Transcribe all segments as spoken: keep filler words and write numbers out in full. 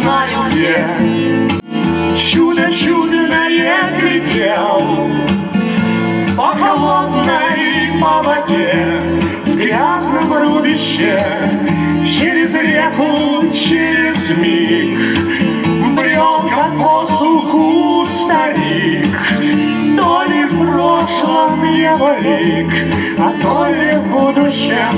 знаю где. Чудо-чудное глядел по холодной по воде, в грязном рубище, через реку, через миг брел, как по слуху старик. То ли в прошлом его лик, а то ли в будущем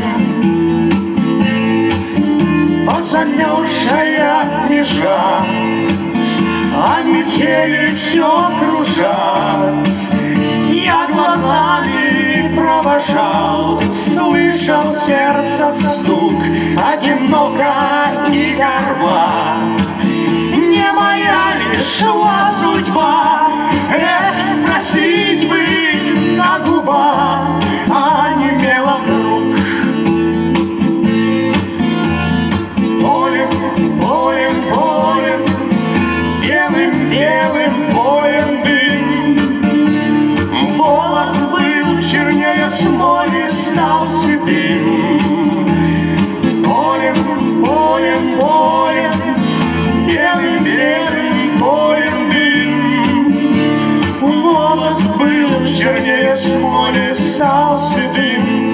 замерзшая межа, а метели все кружат. Я глазами провожал, слышал сердце стук, одиноко и горба. Не моя ли шла судьба? Эх, спросить бы на губах, а онемела вдруг. Полем, полем, полем, белым, белым полем дым. Волос был чернее смоли, стал седым. Полем, полем, полем, белым, белым полем дым. Волос был чернее смоли, стал седым.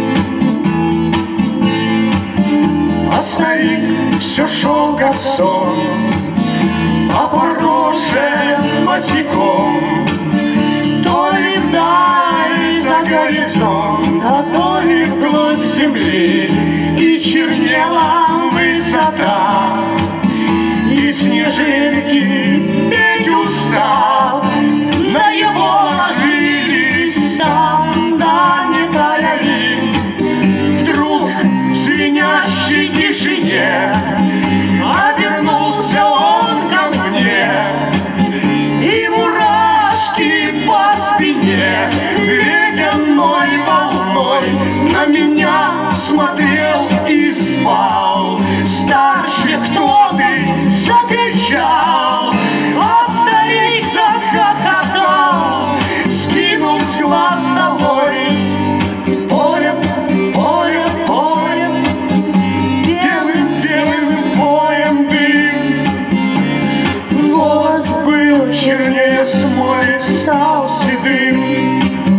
А старик все шел, как сон, а поросший босиком. То ли вдаль за горизонт, а то ли вглубь земли, и чернела высота, и снежинки петь устав на его ложились там, да не таяли. Вдруг в звенящей тишине обернулся он ко мне, и мурашки по спине ледяной волной на меня смотрел и спал. Старше, кто ты? Закричал, а старик захохотал, скинул с глаз долой. Полем, полем, полем, белым, белым полем дым. Волос был чернее смоли, стал седым.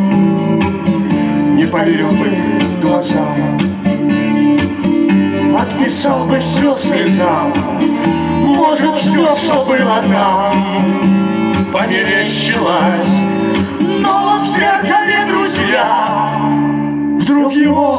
Не поверил бы глазам, отписал бы все слезам. Может, все, что было там, померещилось. Но вот в зеркале, друзья, вдруг его